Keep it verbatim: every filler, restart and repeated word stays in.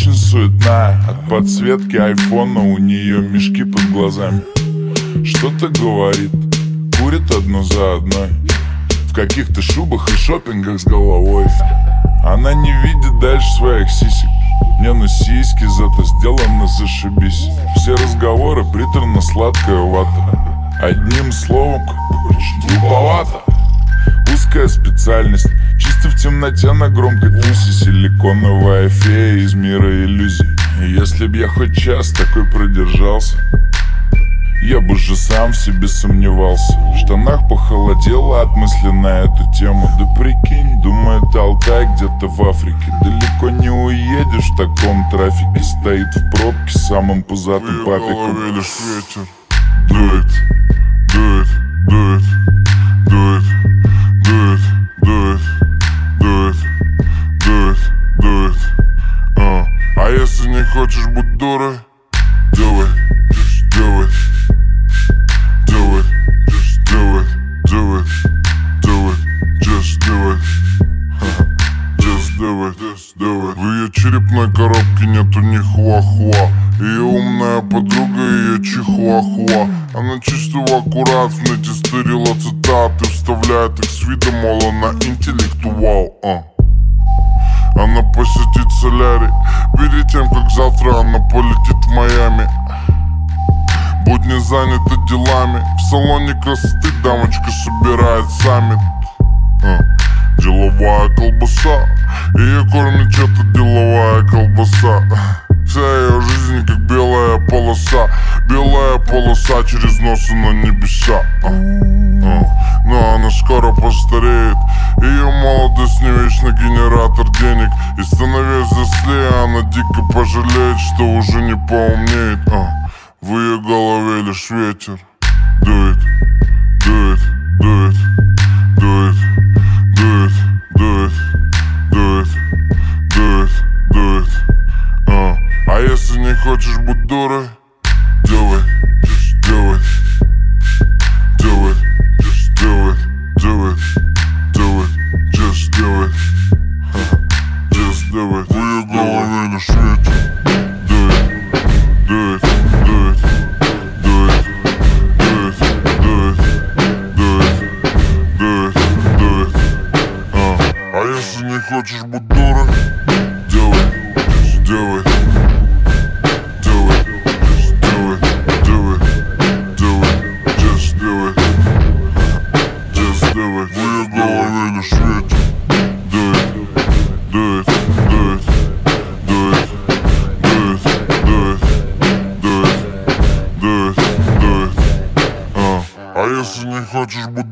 очень суетная. От подсветки айфона у нее мешки под глазами. Что-то говорит, курит одну за одной, в каких-то шубах и шопингах с головой. Она не видит дальше своих сисек. Не, ну сиськи зато сделаны зашибись. Все разговоры приторно-сладкая вата. Одним словом, глуповато. Узкая специальность, чисто в темноте на громкой тусе. Силиконовая фея из мира иллюзий. И если б я хоть час такой продержался, я бы же сам в себе сомневался. В штанах похолодело от мысли на эту тему. Да прикинь, думает Алтай где-то в Африке. Далеко не уедешь в таком трафике. Стоит в пробке с самым пузатым папиком. Ветер дует, дует, дует, дует, дует, дует, дует, дует, дует. А, а если не хочешь быть дурой, делай, делай. Do it, just do it, do it, do it, just do it, just do it, just do it. В ее черепной коробке нету ни хуа-хуа. Ее умная подруга, ее чихуахуа. Она чисто в аккурат в нете стырила цитаты, вставляет их с видом, мол, она интеллектуал. а. Она посетит солярий перед тем, как завтра она полетит в Майами. Будни заняты делами, в салоне красоты дамочка собирает саммит. а, Деловая колбаса, ее кормит что-то деловая колбаса. Вся ее жизнь как белая полоса, белая полоса через нос на небеса. а, а. Но она скоро постареет, ее молодость не вечно генератор денег. И становясь взрослее, она дико пожалеет, что уже не поумнеет. а. В ее голове лишь ветер дует, дует, дует, дует, дует, дует, дует, дует, дует. А, а если не хочешь быть дурой, делай, just do it, do it, just do it, do it, do it, just do it, just do it. В ее голове лишь ветер дует, дует. Если не хочешь быть дурой, делай, just do it, do it, just do it, do it, do it, just do it, just do it. В ее голове лишь ветер дует, дует, дует, дует, дует, дует, дует, дует, дует. А, а если не хочешь быть